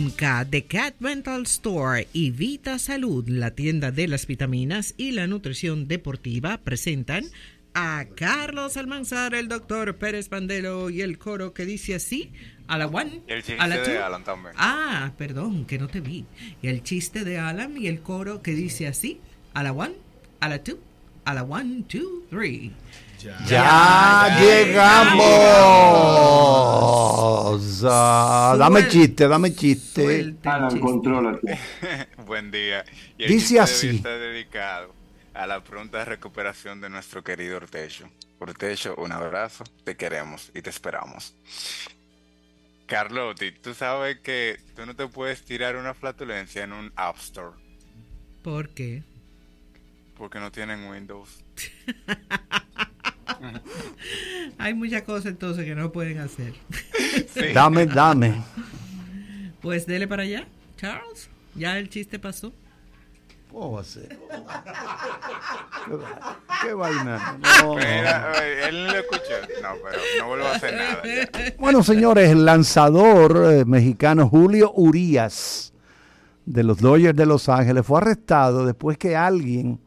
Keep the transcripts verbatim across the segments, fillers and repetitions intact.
Comca, The Cat Rental Store y Vita Salud, la tienda de las vitaminas y la nutrición deportiva, presentan a Carlos Almanzar, el doctor Pérez Pandelo y el coro que dice así, a la one, y el chiste a la two. De Alan también. Ah, perdón, que no te vi. Y el chiste de Alan y el coro que dice así, a la one, a la two, a la one, two, three. Ya, ya, ya llegamos. Ah, dame chiste, dame chiste. Alan, contrólate. Buen día. Y el Dice chiste así. de hoy está dedicado a la pronta recuperación de nuestro querido Ortecho. Ortecho, un abrazo, te queremos y te esperamos. Carlotti, tú sabes que tú no te puedes tirar una flatulencia en un App Store. ¿Por qué? Porque no tienen Windows. Hay muchas cosas entonces que no pueden hacer. Sí. Dame, dame. Pues dele para allá, Charles. Ya el chiste pasó. ¿Cómo va a ser? ¿Qué, qué vaina? No. Mira, oye, él no lo escuchó. No, pero no vuelvo a hacer nada. Ya. Bueno, señores, el lanzador eh, mexicano Julio Urías de los Dodgers de Los Ángeles fue arrestado después que alguien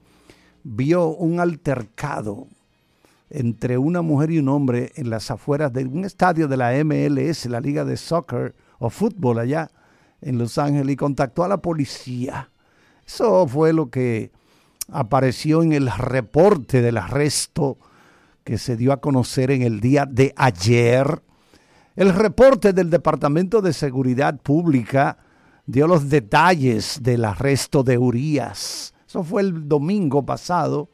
vio un altercado entre una mujer y un hombre en las afueras de un estadio de la M L S, la Liga de Soccer o Fútbol allá en Los Ángeles, y contactó a la policía. Eso fue lo que apareció en el reporte del arresto que se dio a conocer en el día de ayer. El reporte del Departamento de Seguridad Pública dio los detalles del arresto de Urías. Eso fue el domingo pasado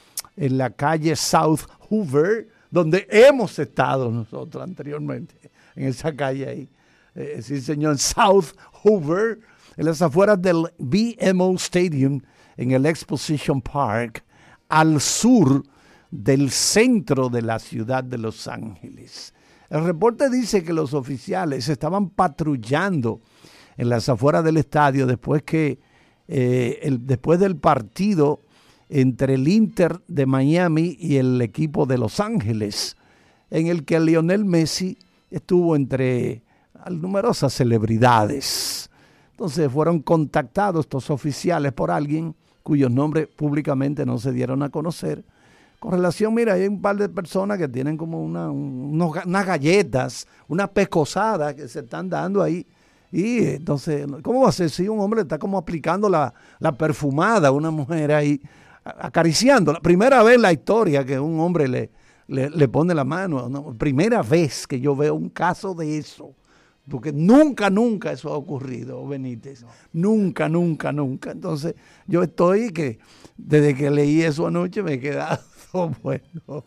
en la calle South Hoover, donde hemos estado nosotros anteriormente, en esa calle ahí. Eh, sí, señor, South Hoover, en las afueras del B M O Stadium, en el Exposition Park, al sur del centro de la ciudad de Los Ángeles. El reporte dice que los oficiales estaban patrullando en las afueras del estadio después que eh, el, después del partido entre el Inter de Miami y el equipo de Los Ángeles, en el que Lionel Messi estuvo entre numerosas celebridades. Entonces fueron contactados estos oficiales por alguien cuyos nombres públicamente no se dieron a conocer. Con relación, mira, hay un par de personas que tienen como una, unos, unas galletas, una pescosada que se están dando ahí. Y entonces, ¿cómo va a ser si un hombre está como aplicando la, la perfumada a una mujer ahí, acariciando? La primera vez en la historia que un hombre le, le, le pone la mano, ¿no? Primera vez que yo veo un caso de eso. Porque nunca, nunca eso ha ocurrido, Benítez. No. Nunca, nunca, nunca. Entonces, yo estoy que, desde que leí eso anoche, me he quedado bueno.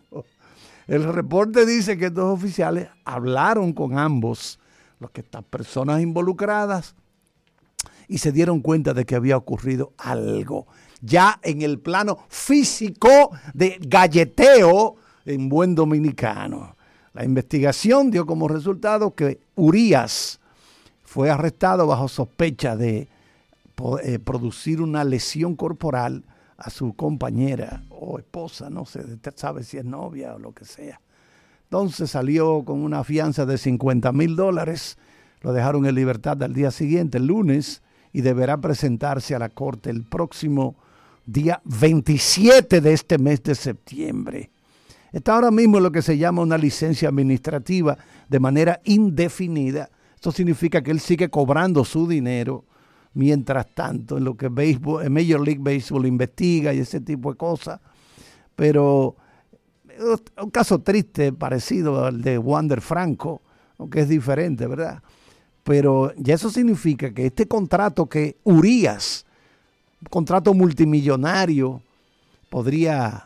El reporte dice que estos oficiales hablaron con ambos, los que estas personas involucradas, y se dieron cuenta de que había ocurrido algo. Ya en el plano físico de galleteo en buen dominicano. La investigación dio como resultado que Urías fue arrestado bajo sospecha de eh, producir una lesión corporal a su compañera o esposa, no sé, usted sabe si es novia o lo que sea. Entonces salió con una fianza de cincuenta mil dólares, lo dejaron en libertad al día siguiente, el lunes, y deberá presentarse a la corte el próximo día veintisiete de este mes de septiembre. Está ahora mismo en lo que se llama una licencia administrativa de manera indefinida. Esto significa que él sigue cobrando su dinero mientras tanto, en lo que béisbol, Major League Baseball investiga y ese tipo de cosas. Pero un caso triste, parecido al de Wander Franco, aunque es diferente, ¿verdad? Pero ya eso significa que este contrato que Urías, un contrato multimillonario, podría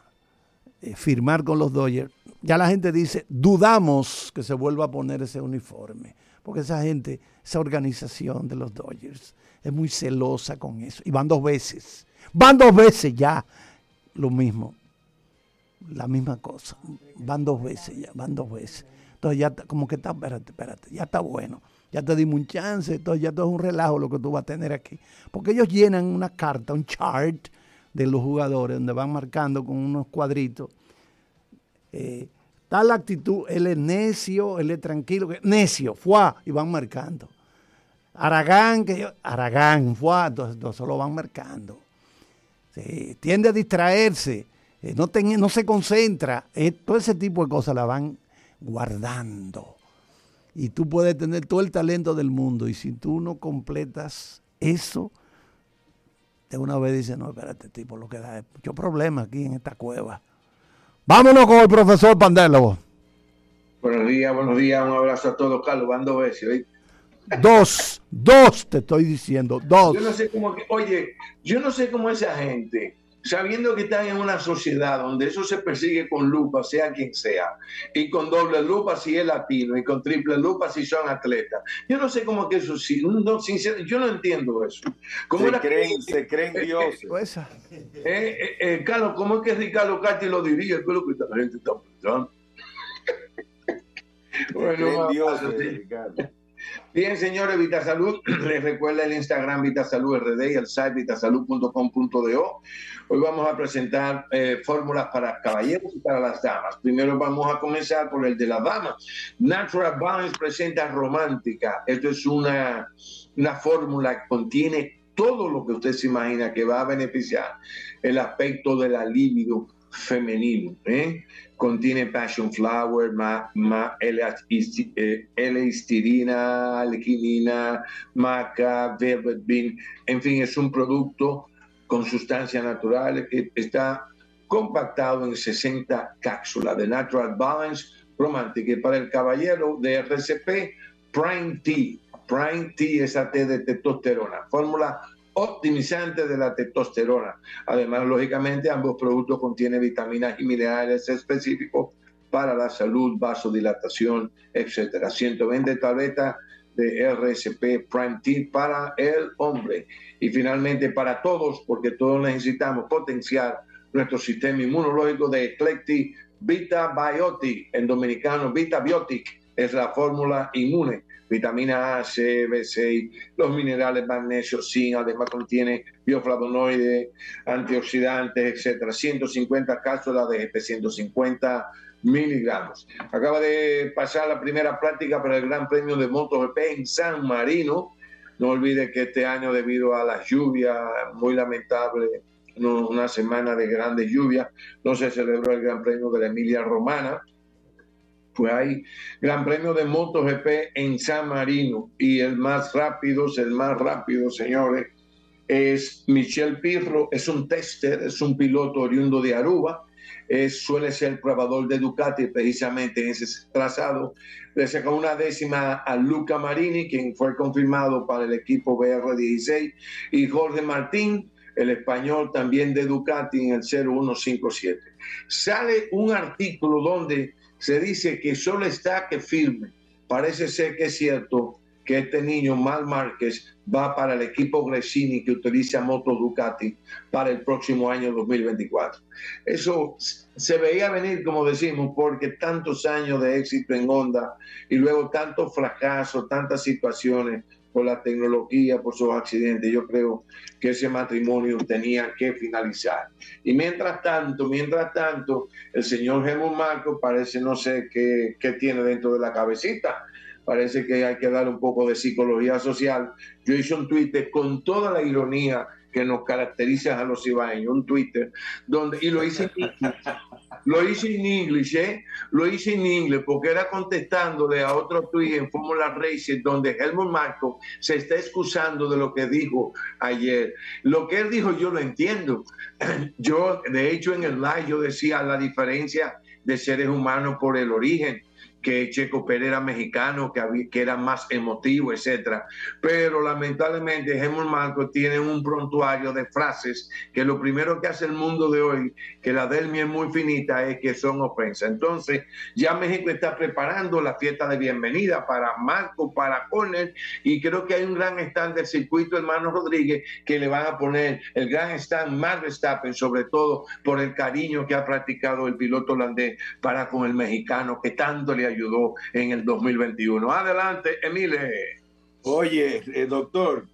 firmar con los Dodgers, ya la gente dice, dudamos que se vuelva a poner ese uniforme, porque esa gente, esa organización de los Dodgers es muy celosa con eso, y van dos veces, van dos veces ya, lo mismo, la misma cosa, van dos veces ya, van dos veces, entonces ya como que está, espérate, espérate, ya está bueno, ya te dimos un chance, entonces ya todo es un relajo lo que tú vas a tener aquí, porque ellos llenan una carta, un chart de los jugadores, donde van marcando con unos cuadritos, eh, tal actitud, él es necio, él es tranquilo, necio, fuá, y van marcando. Aragán, que yo, Aragán, fue, no se lo van marcando. Sí, tiende a distraerse, eh, no, ten, no se concentra, eh, todo ese tipo de cosas la van guardando. Y tú puedes tener todo el talento del mundo y si tú no completas eso, de una vez dices, no, espérate, tipo, lo que da es mucho problema aquí en esta cueva. Vámonos con el profesor Pandelo. Buenos días, buenos días, un abrazo a todos, Carlos, van dos veces, ¿oí? Dos, dos te estoy diciendo, dos. Yo no sé cómo, que, oye, yo no sé cómo esa gente, sabiendo que están en una sociedad donde eso se persigue con lupa, sea quien sea, y con doble lupa si es latino, y con triple lupa si son atletas. Yo no sé cómo que eso sí, no, sinceramente, yo no entiendo eso. ¿Cómo se, era creen, que, se creen eh, dioses. Eh, eh, eh, eh, Carlos, ¿cómo es que Ricardo Casti lo diría? ¿Qué es lo que esta gente está pensando? Bueno, Dioses, sí. Ricardo. Bien, señores, Vitasalud, les recuerda el Instagram Vitasalud R D y el site vitasalud punto com punto do. Hoy vamos a presentar eh, fórmulas para caballeros y para las damas. Primero vamos a comenzar por el de las damas. Natural Balance presenta Romántica. Esto es una, una fórmula que contiene todo lo que usted se imagina que va a beneficiar el aspecto de la libido femenino, ¿eh? Contiene passion flower, ma, ma, L-histidina, alquinina, maca, velvet bean, en fin, es un producto con sustancias naturales que está compactado en sesenta cápsulas de Natural Balance Romantic. Y para el caballero de R C P, Prime T, Prime T es a té de testosterona, fórmula optimizante de la testosterona. Además, lógicamente, ambos productos contienen vitaminas y minerales específicos para la salud, vasodilatación, etcétera. ciento veinte tabletas de R S P Prime T para el hombre. Y finalmente, para todos, porque todos necesitamos potenciar nuestro sistema inmunológico, de Eclectic Vita Biotic, en dominicano Vita Biotic, es la fórmula inmune. Vitamina A, C, B seis, los minerales magnesio, zinc, además contiene bioflavonoides, antioxidantes, etcétera. ciento cincuenta cápsulas de ciento cincuenta miligramos. Acaba de pasar la primera práctica para el Gran Premio de MotoGP en San Marino. No olvide que este año, debido a las lluvias, muy lamentable, una semana de grandes lluvias, no se celebró el Gran Premio de la Emilia Romana. Pues hay Gran Premio de MotoGP en San Marino y el más rápido, el más rápido, señores, es Michel Pirro, es un tester, es un piloto oriundo de Aruba, es, suele ser probador de Ducati precisamente en ese trazado. Le sacó una décima a Luca Marini, quien fue confirmado para el equipo B R dieciséis, y Jorge Martín, el español también de Ducati, en el cero uno cinco siete. Sale un artículo donde se dice que solo está que firme. Parece ser que es cierto que este niño, Marc Márquez, va para el equipo Gresini que utiliza Moto Ducati para el próximo año dos mil veinticuatro. Eso se veía venir, como decimos, porque tantos años de éxito en Honda y luego tantos fracasos, tantas situaciones por la tecnología, por sus accidentes. Yo creo que ese matrimonio tenía que finalizar. Y mientras tanto, mientras tanto, el señor Helmut Marko parece, no sé qué, qué tiene dentro de la cabecita. Parece que hay que dar un poco de psicología social. Yo hice un Twitter con toda la ironía que nos caracteriza a los ibaeños, un Twitter, donde, y lo hice en inglés, lo hice en inglés, ¿eh? Lo hice en inglés porque era contestándole a otro tweet en Fórmula Racing donde Helmut Marko se está excusando de lo que dijo ayer. Lo que él dijo yo lo entiendo. Yo, de hecho, en el live yo decía la diferencia de seres humanos por el origen, que Checo Pérez era mexicano, que, había, que era más emotivo, etcétera. Pero lamentablemente Helmut Marko tiene un prontuario de frases que lo primero que hace el mundo de hoy, que la del es muy finita, es que son ofensas. Entonces, ya México está preparando la fiesta de bienvenida para Marko, para Corner, y creo que hay un gran stand del circuito Hermano Rodríguez que le van a poner el gran stand Max Verstappen, sobre todo por el cariño que ha practicado el piloto holandés para con el mexicano, que tanto le ayudó en el dos mil veintiuno. Adelante, Emile. Oye, eh, doctor,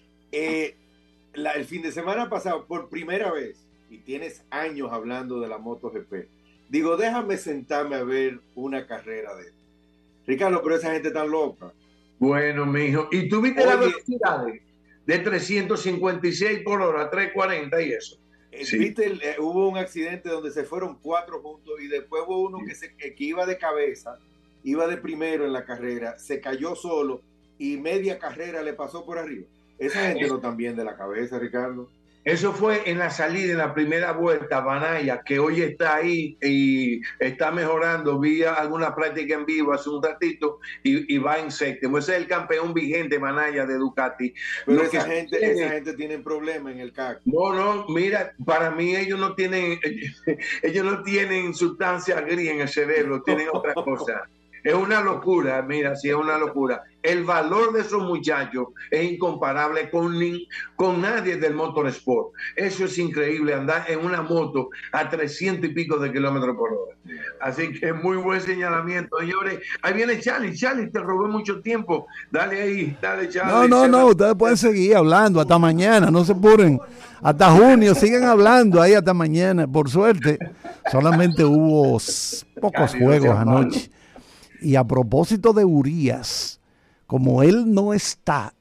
eh, la, el fin de semana pasado, por primera vez, y tienes años hablando de la MotoGP, digo, déjame sentarme a ver una carrera de Ricardo, pero esa gente tan loca. Bueno, mijo. ¿Y tú viste Oye, las velocidades? De trescientos cincuenta y seis por hora, trescientos cuarenta y eso. Sí. Viste, el, eh, hubo un accidente donde se fueron cuatro juntos y después hubo uno que, se, que iba de cabeza, iba de primero en la carrera, se cayó solo y media carrera le pasó por arriba. Esa gente no está bien de la cabeza, Ricardo. Eso fue en la salida, en la primera vuelta, Banaya, que hoy está ahí y está mejorando. Vi alguna práctica en vivo hace un ratito y, y va en séptimo. Ese es el campeón vigente, Banaya, de Ducati. Pero Lo esa que gente, tiene, esa gente tiene problemas en el C A C. No, no, mira, para mí ellos no tienen, ellos no tienen sustancia gris en el cerebro, tienen otra cosa. Es una locura, mira, sí, es una locura. El valor de esos muchachos es incomparable con, ni, con nadie del motorsport. Eso es increíble, andar en una moto a trescientos y pico de kilómetros por hora. Así que muy buen señalamiento, señores. Ahí viene Charlie. Charlie, te robé mucho tiempo. Dale ahí, dale, Charlie. No, no, no, ustedes pueden seguir hablando hasta mañana, no se apuren. Hasta junio, sigan hablando ahí hasta mañana. Por suerte, solamente hubo pocos juegos anoche. Y a propósito de Urías, como él no está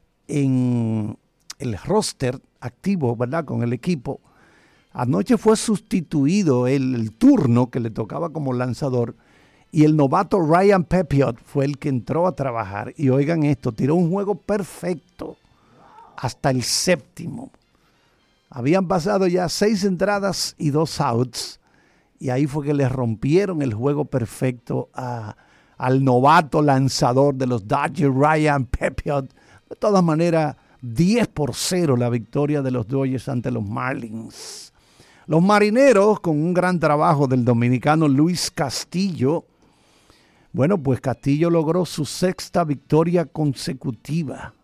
en el roster activo, ¿verdad?, con el equipo, anoche fue sustituido el, el turno que le tocaba como lanzador y el novato Ryan Pepiot fue el que entró a trabajar. Y oigan esto, tiró un juego perfecto hasta el séptimo. Habían pasado ya seis entradas y dos outs y ahí fue que le rompieron el juego perfecto a... al novato lanzador de los Dodgers, Ryan Pepiot. De todas maneras, diez por cero la victoria de los Dodgers ante los Marlins. Los Marineros, con un gran trabajo del dominicano Luis Castillo, bueno, pues Castillo logró su sexta victoria consecutiva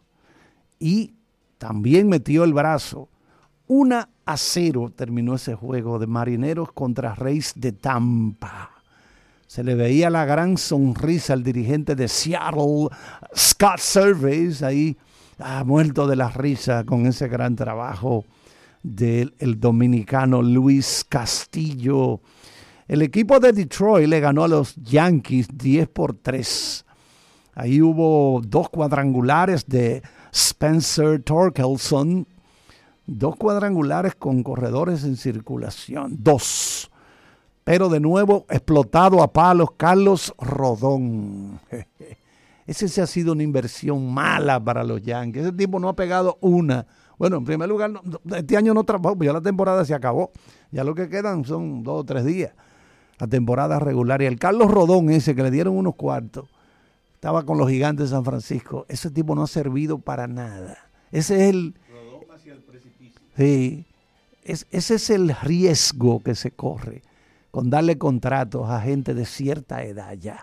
y también metió el brazo. uno a cero terminó ese juego de Marineros contra Rays de Tampa. Se le veía la gran sonrisa al dirigente de Seattle, Scott Servais, ahí ah, muerto de la risa con ese gran trabajo del el dominicano Luis Castillo. El equipo de Detroit le ganó a los Yankees diez por tres. Ahí hubo dos cuadrangulares de Spencer Torkelson, dos cuadrangulares con corredores en circulación, dos. Pero de nuevo, explotado a palos, Carlos Rodón. Ese se ha sido una inversión mala para los Yankees. Ese tipo no ha pegado una. Bueno, en primer lugar, no, este año no trabajó, pues ya la temporada se acabó. Ya lo que quedan son dos o tres días. La temporada regular. Y el Carlos Rodón ese que le dieron unos cuartos, estaba con los Gigantes de San Francisco. Ese tipo no ha servido para nada. Ese es el... Rodón hacia el precipicio. Sí. Es, ese es el riesgo que se corre con darle contratos a gente de cierta edad ya,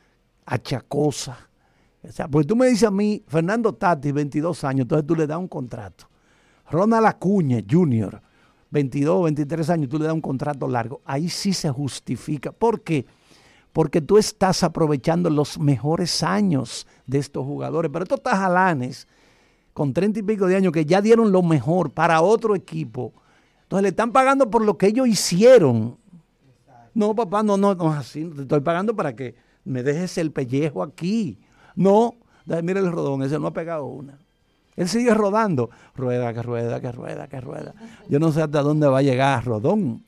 achacosa. O sea, porque tú me dices a mí, Fernando Tatis, veintidós años, entonces tú le das un contrato. Ronald Acuña junior, veintidós, veintitrés años, tú le das un contrato largo. Ahí sí se justifica. ¿Por qué? Porque tú estás aprovechando los mejores años de estos jugadores. Pero estos tajalanes, con treinta y pico de años, que ya dieron lo mejor para otro equipo, entonces le están pagando por lo que ellos hicieron. No, papá, no, no, no, así, te estoy pagando para que me dejes el pellejo aquí. No, mira el Rodón, ese no ha pegado una. Él sigue rodando, rueda, que rueda, que rueda, que rueda. Yo no sé hasta dónde va a llegar Rodón.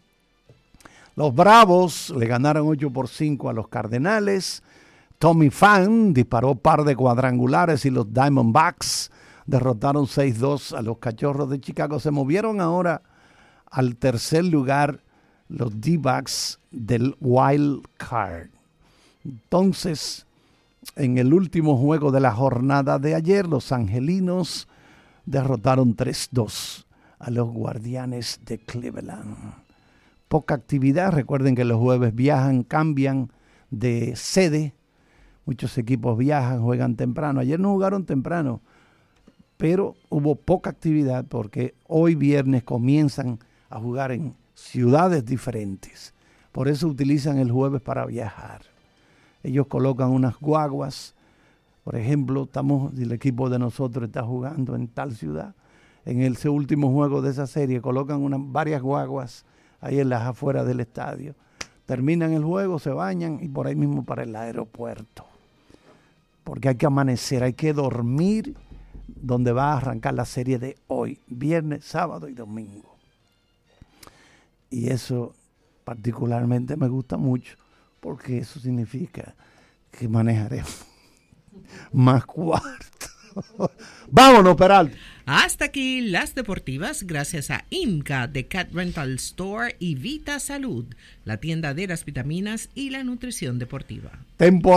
Los Bravos le ganaron ocho por cinco a los Cardenales. Tommy Pham disparó par de cuadrangulares y los Diamondbacks derrotaron seis dos a los Cachorros de Chicago. Se movieron ahora al tercer lugar los D-backs del Wild Card. Entonces, en el último juego de la jornada de ayer, los Angelinos derrotaron tres dos a los Guardianes de Cleveland. Poca actividad, recuerden que los jueves viajan, cambian de sede. Muchos equipos viajan, juegan temprano. Ayer no jugaron temprano, pero hubo poca actividad porque hoy viernes comienzan a jugar en ciudades diferentes. Por eso utilizan el jueves para viajar. Ellos colocan unas guaguas. Por ejemplo, estamos, el equipo de nosotros está jugando en tal ciudad. En el ese último juego de esa serie colocan unas, varias guaguas ahí en las afueras del estadio. Terminan el juego, se bañan y por ahí mismo para el aeropuerto. porque hay que amanecer, hay que dormir donde va a arrancar la serie de hoy, viernes, sábado y domingo. Y eso particularmente me gusta mucho, porque eso significa que manejaremos más cuarto. Vámonos, Peralta. Hasta aquí las deportivas, gracias a Inca de Cat Rental Store y Vita Salud, la tienda de las vitaminas y la nutrición deportiva. Temporada.